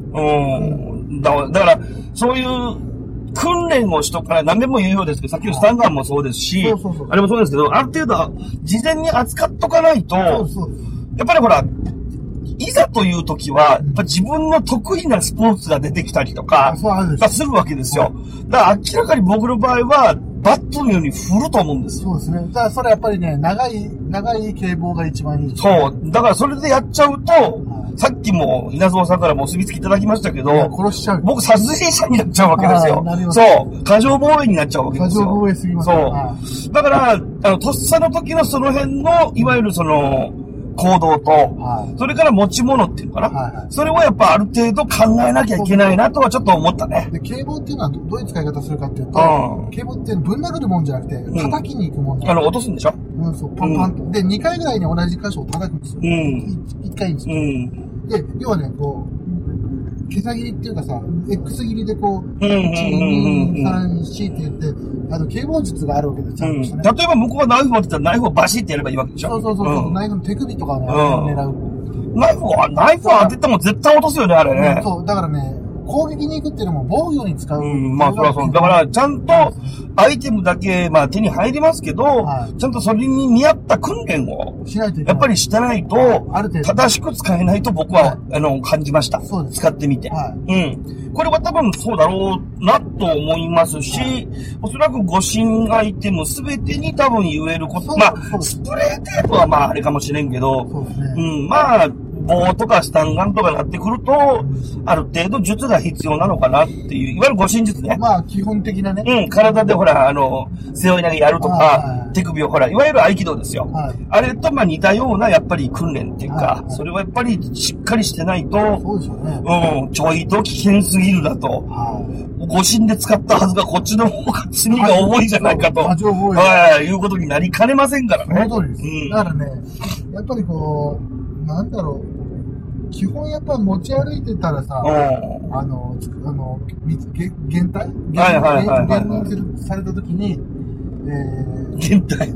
だから、そういう訓練をしとかない、何でも言うようですけど、さっきのスタンガンもそうですし、あれもそうですけど、ある程度、事前に扱っとかないと、やっぱりほら、いざという時は、やっぱ自分の得意なスポーツが出てきたりとか、するわけですよ。だから明らかに僕の場合は、バットのように振ると思うんですよ。 そうですね。だからそれやっぱりね、長い警棒が一番いい。 そう。だからそれでやっちゃうと、さっきも稲造さんからもお墨付きいただきましたけど、 殺しちゃう。 僕殺人者になっちゃうわけですよ。そう。過剰防衛になっちゃうわけですよ。 過剰防衛すぎます。 そう。だから、とっさの時のその辺の、いわゆるその、行動と、それから持ち物っていうのかな、それをやっぱある程度考えなきゃいけないなとはちょっと思ったね。 で、警棒っていうのはどういう使い方するかっていうと、警棒ってぶん殴るもんじゃなくて、叩きに行くもん落とすんでしょ？ そう、パンパンと。で、2回ぐらいに同じ箇所を叩くんですよ。1回にですよ。で、要はね、こう、毛先切りっていうかさ、X 切りでこう、1、2、3、4って言って、警棒術があるわけです、ちゃんとしたね。 例えば向こうがナイフ持ってたらナイフをバシってやればいいわけでしょ？ そう、ナイフの手首とかをね、狙う。 ナイフを当てても絶対落とすよね、あれね。 そう、だからね、攻撃に行くっていうのも防御に使う。 まあそりゃそう。だから、ちゃんとアイテムだけ、まあ手に入りますけど、ちゃんとそれに見合った訓練を、やっぱりしてないと、正しく使えないと僕は、感じました。使ってみて。これは多分そうだろうなと思いますし、おそらく護身アイテムすべてに多分言えること、まあ、スプレーテープはまああれかもしれんけど、まあ、 棒とかスタンガンとかなってくると、ある程度術が必要なのかなっていう、いわゆる護身術ね。 まあ、基本的なね。 うん、体でほら、背負い投げやるとか、手首をほら、いわゆる合気道ですよ。あれとまあ似たような、やっぱり訓練っていうか、それはやっぱりしっかりしてないと、 そうですよね。 ちょいと危険すぎるだと。護身で使ったはずがこっちの方が罪が重いじゃないかと。いうことになりかねませんからね。 その通りです。だからね、やっぱりこう、なんだろう、基本やっぱ持ち歩いてたらさ、減退された時に、 減退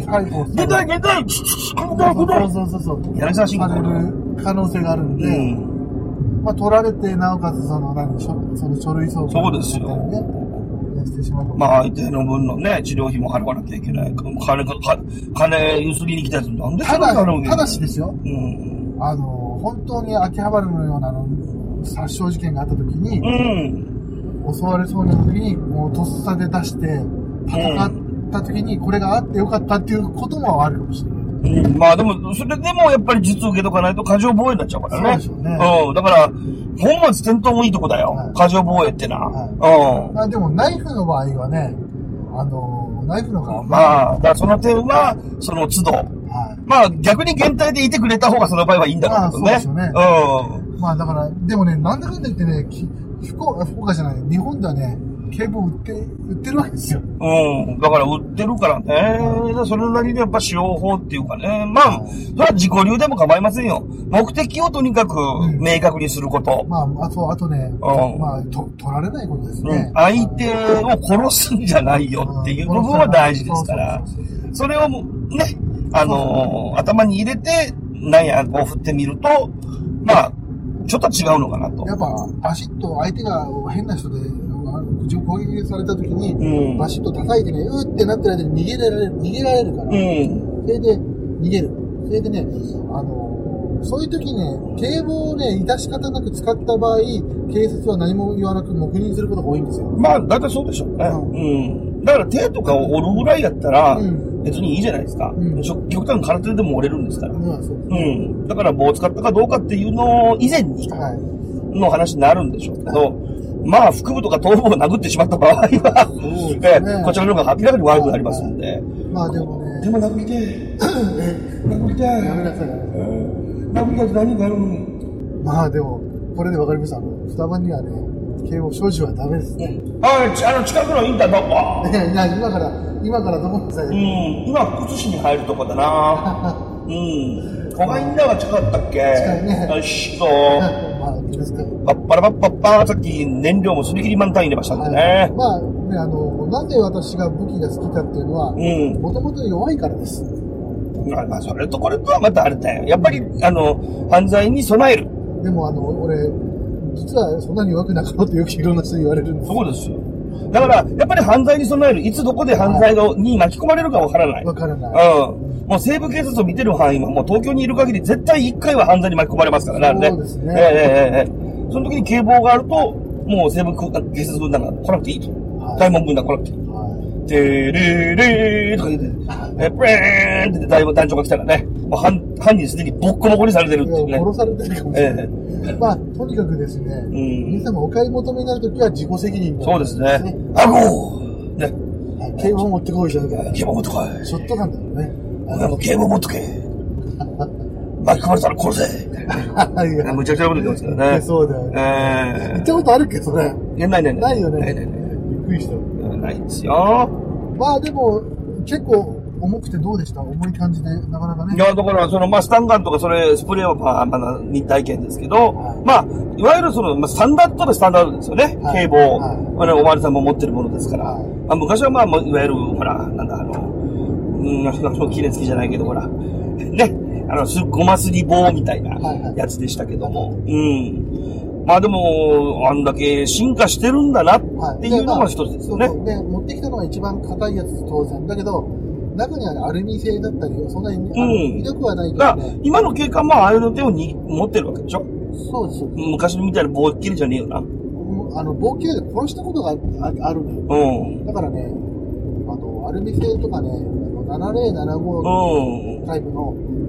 そうやらされる可能性があるんで、まあ取られて、なおかつその書類送検そうですよ。まあ相手の分のね、治療費も払わなきゃいけない。金ゆすぎに来たやつなんでそれだろう。 ただしですよ。本当に秋葉原のような殺傷事件があった時に、襲われそうな時に、もうとっさで出して、戦った時にこれがあってよかったっていうこともあるかもしれない。 まあでも、それでもやっぱり実受けとかないと過剰防衛になっちゃうからね。 そうでしょうね。 だから、本末転倒もいいとこだよ。過剰防衛ってな。 でもナイフの場合はね、ナイフの側まあ、だからその点は、その都度。まあ逆に減退でいてくれた方がその場合はいいんだろうけどね。 そうですよね。まあだから、でもね、なんだかんだ言ってね、福岡じゃない、日本ではね、警棒売ってるわけですよ。 だから売ってるからね。それなりにやっぱ使用法っていうかね。まあ、それは自己流でも構いませんよ。目的をとにかく明確にすること。 まあ、あとね、まあ、取られないことですね。 相手を殺すんじゃないよっていう部分は大事ですから。それをね、頭に入れて、なんや、こう振ってみると、まあ、ちょっと違うのかなと。 やっぱ、バシッと相手が変な人で、攻撃された時に、バシッと叩いてね、ってなってる間に逃げられるから、それで逃げる。それでね、そういう時ね、警棒をね、致し方なく使った場合、警察は何も言わなく黙認することが多いんですよ。 まあ、だいたいそうでしょうね。だから手とかを折るぐらいやったら、別にいいじゃないですか。極端に空手でも折れるんですから。だから棒を使ったかどうかっていうの以前に、の話になるんでしょうけど、まあ、腹部とか頭部を殴ってしまった場合は、こちらの方が明らかに悪くなりますんで。 まあでもね。 でも殴りてえ。殴りたい。 やめなさい。 殴りたいって何があるの？ まあでも、これでわかりました。双葉にはね、警棒所持はダメですね。 近くのインターどこ？ いや、今からどこにさ今、福津市に入るとこだな。小賀インターは近かったっけ？ 近いね。 よし、そう。パッパラパッパッパー、さっき燃料もすり切り満タン入れましたんでね。 まあね、なぜ私が武器が好きかっていうのは、もともと弱いからです。 まあ、それとこれとはまたあれだよ。やっぱり、犯罪に備える。 でも俺、実はそんなに弱くなかろうってよくいろんな人に言われるんです。 そうですよ。だから、やっぱり犯罪に備える。いつどこで犯罪に巻き込まれるかわからない。 わからない。 もう西部警察を見てる範囲は、もう東京にいる限り絶対一回は犯罪に巻き込まれますからね。 そうですね。 その時に警棒があると、もう西部警察軍団が来なくていいと。大門軍団来なくていい。てれれーとか言って、プレーンって団長が来たらね、もう犯人すでにボッコボコにされてるっていうね。 殺されてるかもしれない。まあ、とにかくですね、皆さんもお買い求めになるときは自己責任そうですね。あごーね。 警棒持ってこいじゃなくて。 警棒持ってこい。 ショットガンだろうね。 お前も警棒持っとけ。巻き込まれたら殺せ。むちゃくちゃなこと言ってますからね。 そうだよね。言ったことあるっけ、それ。ないよね。びっくりした。 ないですよ。 まあでも、結構重くてどうでした？重い感じで、なかなかね。 いや、だから、スタンガンとかスプレーはまだ未体験ですけど、まあ、いわゆるスタンダードでスタンダードですよね。警棒。おまわりさんも持ってるものですから。昔はまあ、いわゆる、ほら、なんだ、記念付きじゃないけど、ほら、ね。ゴマすり棒みたいなやつでしたけども。まあでも、あんだけ進化してるんだなっていうのが一つですよね。 で、持ってきたのが一番硬いやつ当然。だけど、中にはアルミ製だったり、そんなに威力はないからね。 今の警官もああいうの手を持ってるわけでしょ？ そうです。 昔みたいな棒切れじゃねえよな。 棒切れで殺したことがあるのよ。だからね、アルミ製とかね、7075タイプの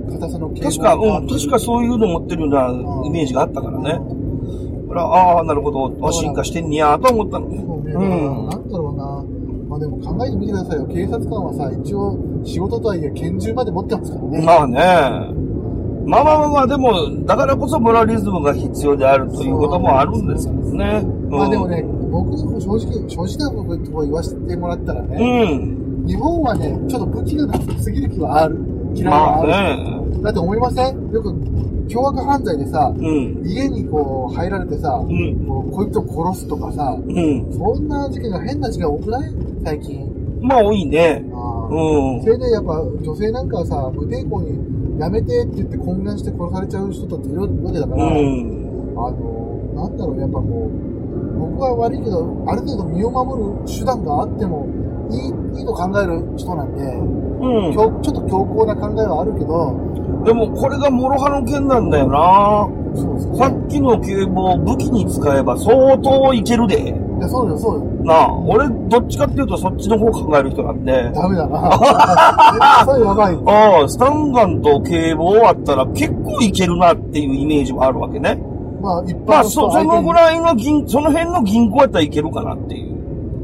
硬さの確かそういうの持ってるようなイメージがあったからね。ああ、なるほど。進化してんにやと思ったの。 そうね。なんだろうな。まあでも考えてみてくださいよ。警察官はさ、一応仕事とはいえ拳銃まで持ってますからね。 まあね。まあ、でも、だからこそモラリズムが必要であるということもあるんですけどね。 まあでもね、僕の正直な部分と言わせてもらったらね、日本はね、ちょっと武器がなさすぎる気はある。嫌いはある。まあね、だって思いません？よく、凶悪犯罪でさ、家にこう入られてさ、こいつを殺すとかさ、そんな事件が変な事件多くない？最近。 まあ多いね。 それでやっぱ女性なんかはさ、無抵抗にやめてって言って懇願して殺されちゃう人だっているわけだから、なんだろう、やっぱこう、僕は悪いけど、ある程度身を守る手段があってもいいと考える人なんで、ちょっと強硬な考えはあるけど、 でもこれが諸刃の剣なんだよな。 そうですね。 さっきの警棒武器に使えば相当いけるで。 いや、そうよ、そうよ。 なあ、俺どっちかっていうとそっちの方考える人なんで。 ダメだな。そういう若い。 スタンガンと警棒あったら結構いけるなっていうイメージもあるわけね。 まあ、一般のそのぐらいのその辺の銀行やったらいけるかなっていう。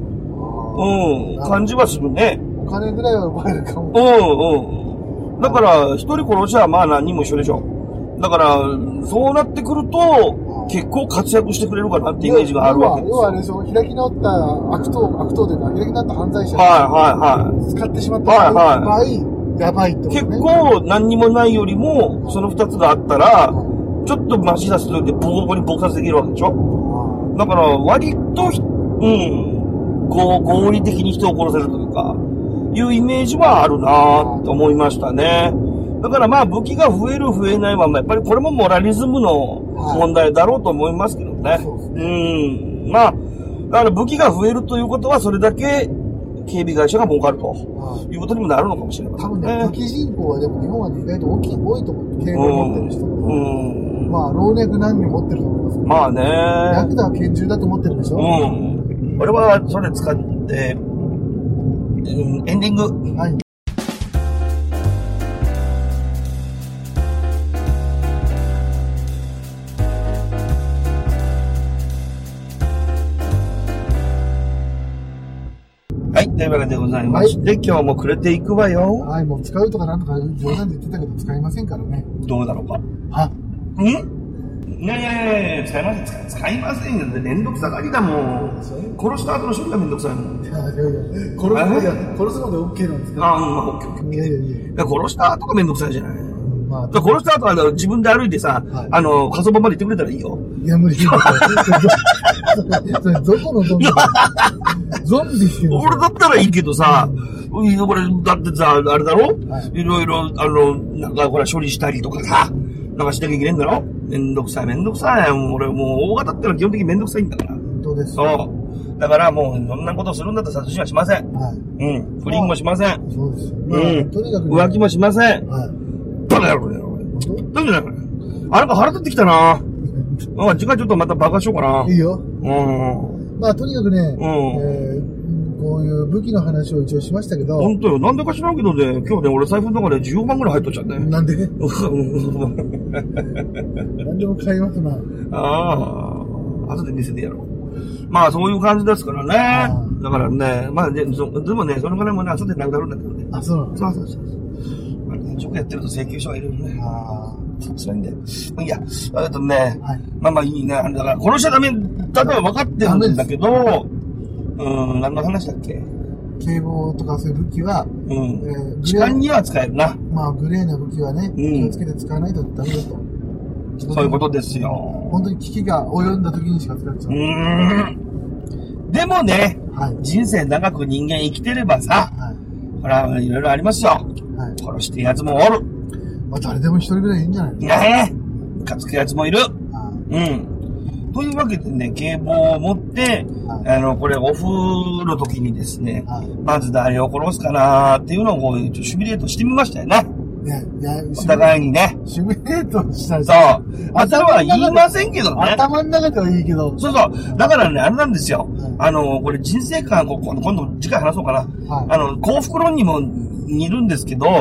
感じはするね。 お金ぐらいは奪えるかも。 だから、一人殺しはまあ何人も一緒でしょ。だから、そうなってくると、結構活躍してくれるかなってイメージがあるわけですよ。 要はあれでしょ、開き直った悪党というか、開き直った犯罪者が使ってしまった場合、やばいってことね。 結構何にもないよりも、その二つがあったら、ちょっとマシ出すとでボコボコに撲殺できるわけでしょ。だから、割と、合理的に人を殺せるというか、いうイメージはあるなぁと思いましたね。だからまあ武器が増える増えないはやっぱりこれもモラリズムの問題だろうと思いますけどね。まあ、だから武器が増えるということはそれだけ警備会社が儲かるということにもなるのかもしれませんね。 多分ね、武器人口はでも日本は意外と多いと思う。警棒持ってる人が。まあ老若男女持ってると思いますけど。 まあね。 ヤクザは拳銃だと思ってるでしょ。 俺はそれ使って、エンディング。 はい。 はい、というわけでございまして、今日もくれていくわよ。 はい、もう使うとかなんとか冗談で言ってたけど使いませんからね。 どうだろうか。いや、使いません。使いませんよ。めんどくさがりだもん。殺した後の処理がめんどくさいもん。 殺すので OK なんですか？ OK。いや、殺した後がめんどくさいじゃない。殺した後は自分で歩いてさ、火葬場まで行ってくれたらいいよ。 いや、無理。それどこのゾンビ？ゾンビですよ。 俺だったらいいけどさ、これ、だってさ、あれだろ？いろいろ、なんか、ほら、処理したりとかさ、なんかしなきゃいけないんだろ？めんどくさい。俺もう大型ってのは基本的にめんどくさいんだから。 本当です。 そう。だからもう、そんなことするんだったら殺人はしません。不倫もしません。 そうです。 とにかく。浮気もしません。バカ野郎だよ。なんでだよ、これ。なんか腹立ってきたな。次回ちょっとまたバカしようかな。 いいよ。まあ、とにかくね、こういう武器の話を一応しましたけど。 本当よ。なんでか知らんけどね、今日ね、俺財布の中で14万ぐらい入っとっちゃって。 なんで何でも買いますな。 後で見せてやろう。まあ、そういう感じですからね。だからね、まあ、でもね、その金もね、後でなくなるんだけどね。 そうなの？ そう。まあね、塾やってると請求書がいるよね。辛いんだよ。いや、まあいいね。だから、殺しちゃダメだとは分かってるんだけど、何の話だっけ？ 警棒とかそういう武器は、 時間には使えるな。 まあ、グレーな武器はね、気をつけて使わないとダメだと。 そういうことですよ。 本当に危機が及んだ時にしか使っちゃう。 でもね、人生長く人間生きてればさ、ほら、いろいろありますよ。殺してやつもおる。 まあ、誰でも一人ぐらいいいんじゃないの？ ねえ。ムカつくやつもいる。というわけでね、警棒を持って、これオフの時にですね、まず誰を殺すかなーっていうのをこう、シミュレートしてみましたよね。お互いにね。 シミュレートしたらそう。頭は言いませんけどね。 頭の中ではいいけど。 そう。だからね、あれなんですよ。これ人生観、今度次回話そうかな。幸福論にも似るんですけど、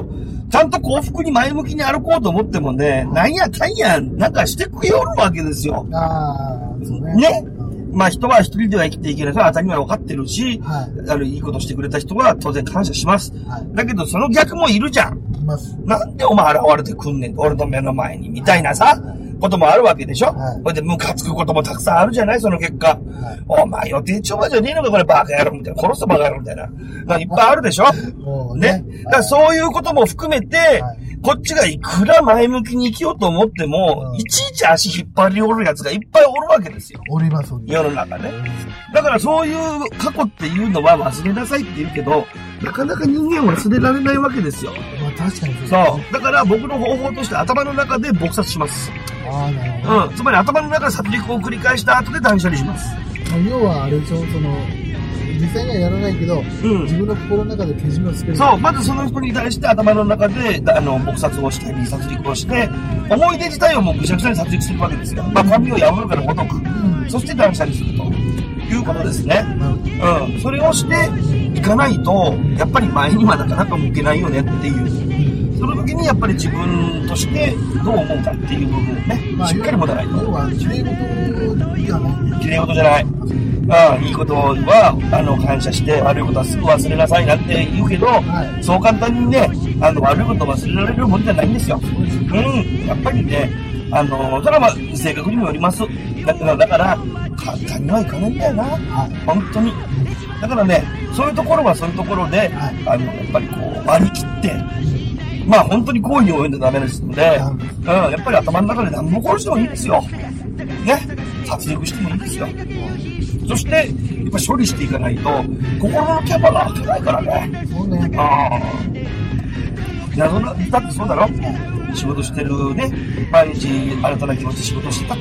ちゃんと幸福に前向きに歩こうと思ってもね、なんやかんや、なんかしてくよるわけですよ。 そうね。 ね。まあ人は一人では生きていけない。それは当たり前分かってるし、いいことしてくれた人は当然感謝します。だけどその逆もいるじゃん。 います。 なんでお前現れてくんねん俺の目の前に、みたいなさ、こともあるわけでしょ。それでムカつくこともたくさんあるじゃないその結果。お前予定調和じゃねえのかこれバカ野郎みたいな。殺すバカ野郎みたいな。いっぱいあるでしょ。ね。だからそういうことも含めて、こっちがいくら前向きに生きようと思っても、いちいち足引っ張りおるやつがいっぱいおるわけですよ。 おります、 世の中ね。だからそういう過去っていうのは忘れなさいって言うけど、なかなか人間は忘れられないわけですよ。 まあ確かにそう。だから僕の方法として頭の中で撲殺します。 なるほど。 つまり頭の中で殺戮を繰り返した後で断捨離します。 要はあれでしょ、実際にはやらないけど、自分の心の中で手締めをつける。 そう、まずその人に対して頭の中で、撲殺をしたり、殺戮をして、思い出自体をもうぐしゃぐしゃに殺戮するわけですよ。まあ、神を破るからごとく。そして断捨離するということですね。それをしていかないと、やっぱり前にはなかなか向けないよねっていう。その時にやっぱり自分としてどう思うかっていう部分をね、しっかり持たないと。 要は、綺麗事じゃない。 綺麗事じゃない。いいことは、感謝して、悪いことはすぐ忘れなさいなんて言うけど、そう簡単にね、悪いことを忘れられるもんじゃないんですよ。やっぱりね、それはまあ、性格にもよります。だから、簡単にはいかないんだよな。本当に。だからね、そういうところはそういうところで、やっぱりこう、割り切って、まあ本当に行為に及んでダメですので、やっぱり頭の中で何も殺してもいいですよ。ね。殺戮してもいいですよ。そして、やっぱ処理していかないと、心のキャパが開けないからね。 そうね。 だってそうだろ？仕事してるね、毎日新たな気持ちで仕事してたって、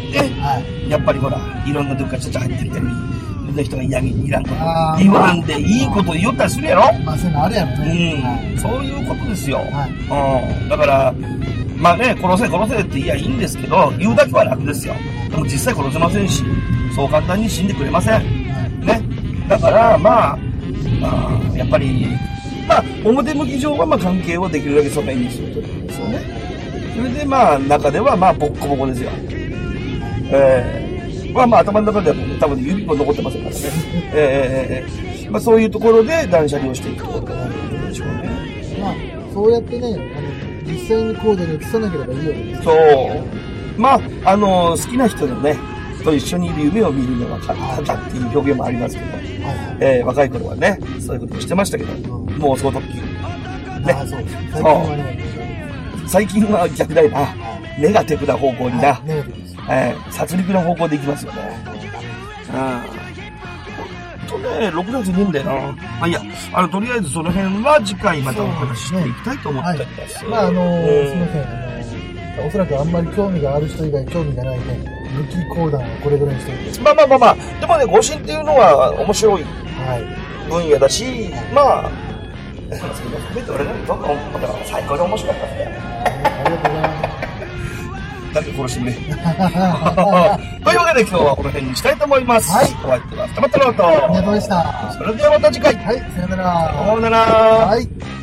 やっぱりほら、いろんなとこからちゃちゃ入ってきたり、いろんな人が嫌にいらんとか、言わんでいいこと言おったりするやろ？ まあそういうのあるやろね。 そういうことですよ。だから、まあね、殺せって言いやいいんですけど、言うだけは楽ですよ。でも実際殺せませんし、そう簡単に死んでくれません。ね。だから、まあ、やっぱり、まあ、表向き上はまあ関係をできるだけその辺にするということですよね。それでまあ、中ではまあ、ボッコボコですよ。まあ、頭の中では多分指も残ってませんからね。まあ、そういうところで断捨離をしていくということでしょうね。 まあ、そうやってね、実際にコードに移さなければいいよね。 そう。まあ、好きな人のね、と一緒にいる夢を見るのが簡単だっていう表現もありますけど、若い頃はね、そういうことをしてましたけど、もうその特急。ね。 そうです。最近はね、 最近は逆だよな。ネガティブな方向にな。殺戮の方向で行きますよね。6月にいいんだよな。まあいいや、とりあえずその辺は次回またお話ししていきたいと思っております。 まあすみません。おそらくあんまり興味がある人以外興味がないね、武器講談はこれぐらいにしておいて。 まあ。でもね、誤信っていうのは面白い分野だし、まあ、俺なんか最高に面白かったね。 ありがとうございます。 誰か殺してくれ。というわけで今日はこの辺にしたいと思います。お相手はたまたまと。 ありがとうございました。 それではまた次回。 はい、さよなら。 さよなら。 はい。